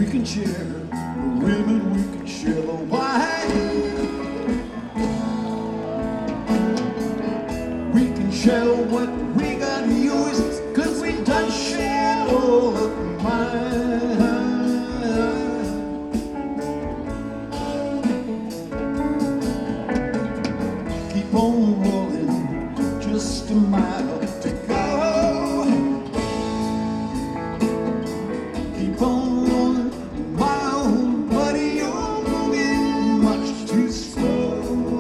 can share the women, we can share the wine. We can share what we got to use, 'cause we done shared all of mine. Keep on rolling, just a mile to go. Keep on rolling, my old buddy, you're moving much too slow.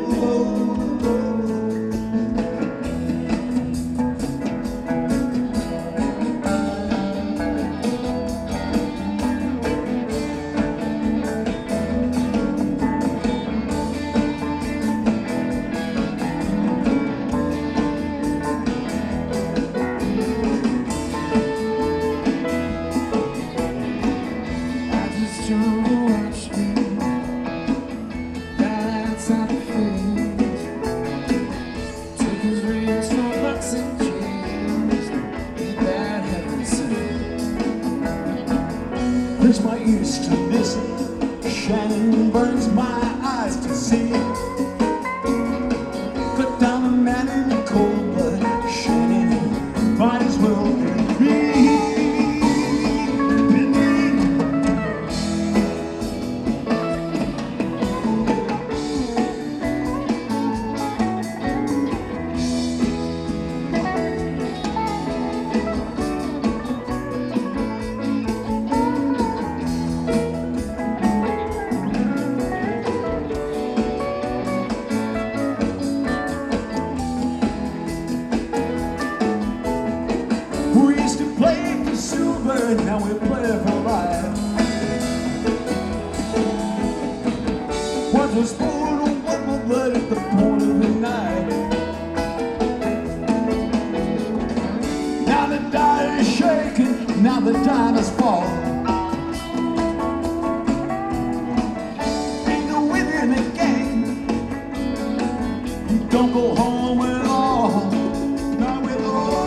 Place my ears to listen, shining burns my eyes to see. Cut down a man in the cold blood, shining, might as well be me. We used to play for silver, now we play for life. What was born on what my blood at the point of the knife. Now the die is shaking, now the diners fall. Ain't no winning a game, you don't go home at all. Not with all.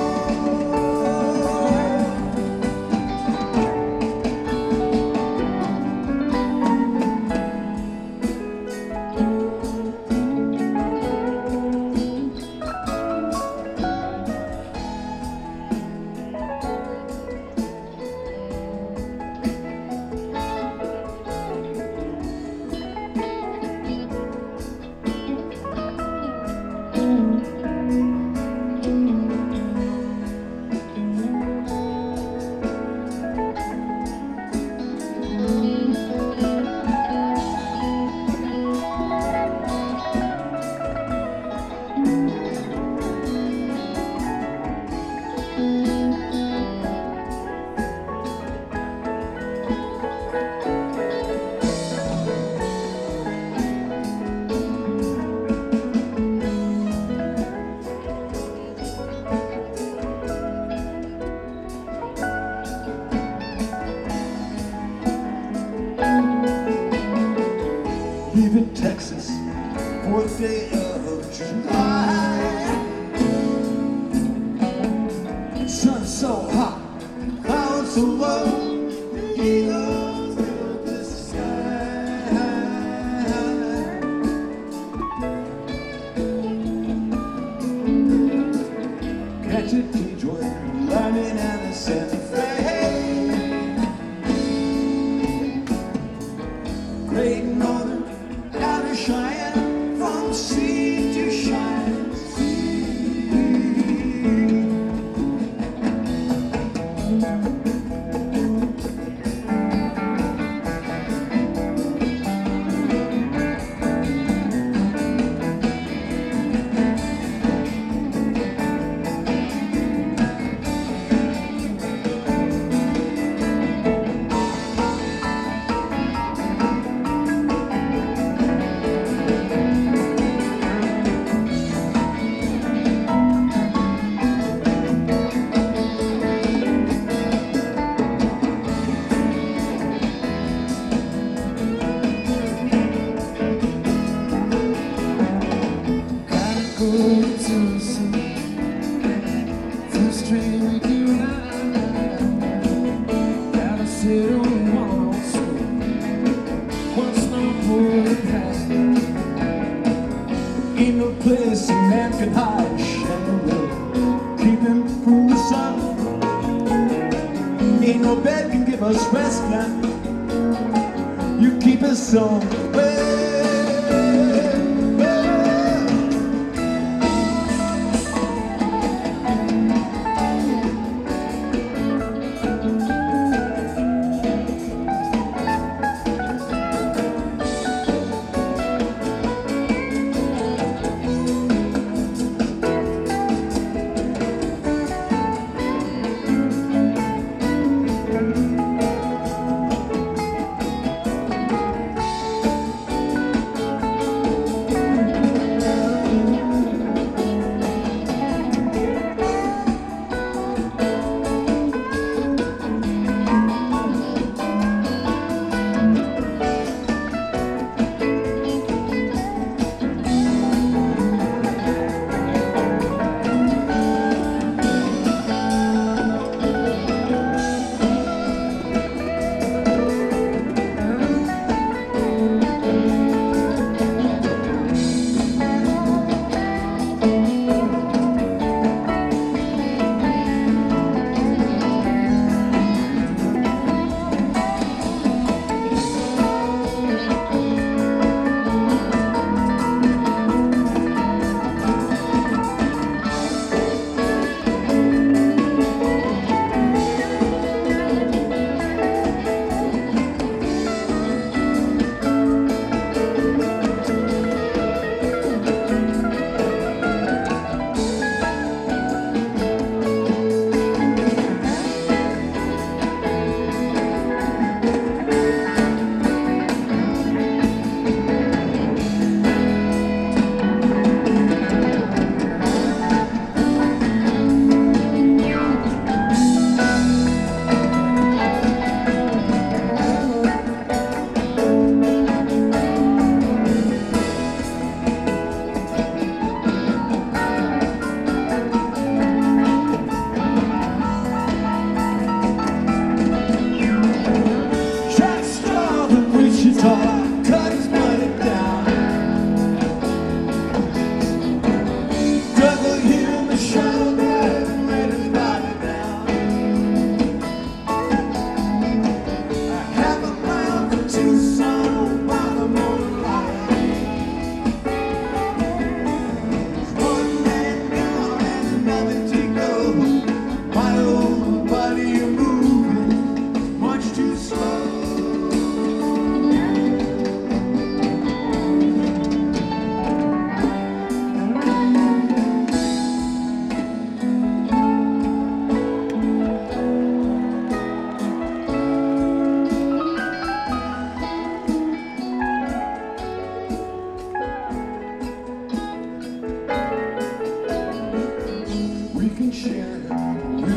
Leaving Texas, 4th day of July. Sun so hot, clouds so low, the eagles fill the sky. Catch a T-joy, lining out of Santa Fe. Great Northern, out of Cheyenne, from sea to shining sea. Gotta sit on one can hide shadow, keep him from the sun. Ain't no bed can give us rest now. You keep us somewhere. Cut his money down. Duggle him a shoulder and laid his body down. Half a mile from Tucson by the moonlight. One man down and another to go. My old body moving much too slow. We can share